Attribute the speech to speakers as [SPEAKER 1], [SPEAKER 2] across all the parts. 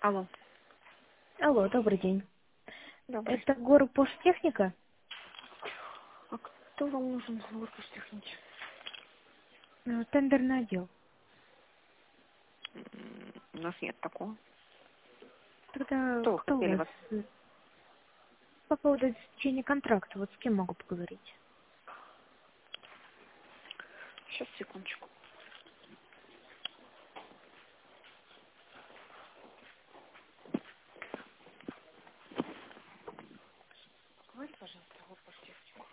[SPEAKER 1] Алло.
[SPEAKER 2] Алло, добрый день.
[SPEAKER 1] Добрый.
[SPEAKER 2] Это горпоштехника?
[SPEAKER 1] А кто вам нужен в техники?
[SPEAKER 2] Тендерный отдел.
[SPEAKER 1] У нас нет такого.
[SPEAKER 2] Тогда
[SPEAKER 1] Что вы
[SPEAKER 2] кто у
[SPEAKER 1] хотели
[SPEAKER 2] вас?
[SPEAKER 1] вас?
[SPEAKER 2] По поводу заключения контракта, вот с кем могу поговорить?
[SPEAKER 1] Сейчас, секундочку. Говори, пожалуйста, технику.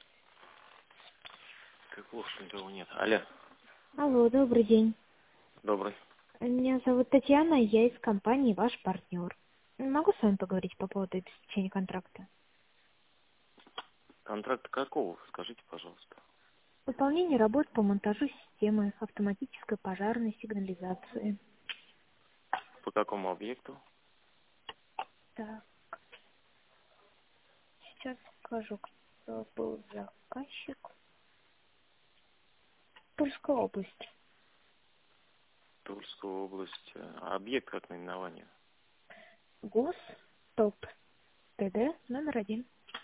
[SPEAKER 3] Как плохо, что никого нет. Алло,
[SPEAKER 2] Алло, добрый день.
[SPEAKER 3] добрый.
[SPEAKER 2] Меня зовут Татьяна, я из компании «Ваш партнер». Могу с вами поговорить по поводу обеспечения контракта?
[SPEAKER 3] Контракт какого? Скажите, пожалуйста.
[SPEAKER 2] Выполнение работ по монтажу системы автоматической пожарной сигнализации.
[SPEAKER 3] По какому объекту?
[SPEAKER 2] Так, сейчас скажу, кто был заказчик. Тульская область.
[SPEAKER 3] Тульская область. А объект как наименование?
[SPEAKER 2] ГОС, ТОП, ТД, номер 1.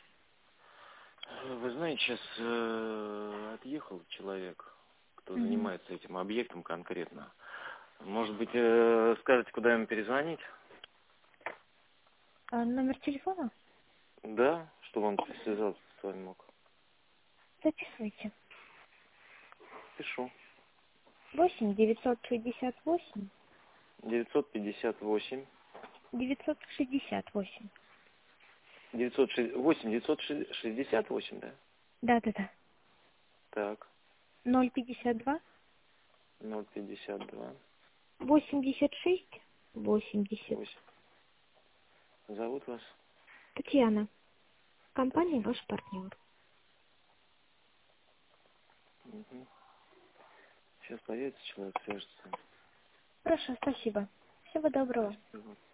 [SPEAKER 3] Вы знаете, сейчас отъехал человек, кто
[SPEAKER 2] Мгм.
[SPEAKER 3] занимается этим объектом конкретно. Может быть, скажете, куда ему перезвонить?
[SPEAKER 2] А номер телефона?
[SPEAKER 3] Да, чтобы он связался с вами мог.
[SPEAKER 2] Записывайте.
[SPEAKER 3] Пишу.
[SPEAKER 2] 8 968
[SPEAKER 3] 958
[SPEAKER 2] 968.
[SPEAKER 3] 968, да?
[SPEAKER 2] Да.
[SPEAKER 3] Так,
[SPEAKER 2] 052
[SPEAKER 3] 052
[SPEAKER 2] 86 80.
[SPEAKER 3] 8. Зовут вас?
[SPEAKER 2] Татьяна. Компания
[SPEAKER 3] Татьяна.
[SPEAKER 2] «Ваш партнер».
[SPEAKER 3] Мгм. Сейчас появится человек, свяжется.
[SPEAKER 2] Хорошо, спасибо. Всего доброго.
[SPEAKER 3] Спасибо.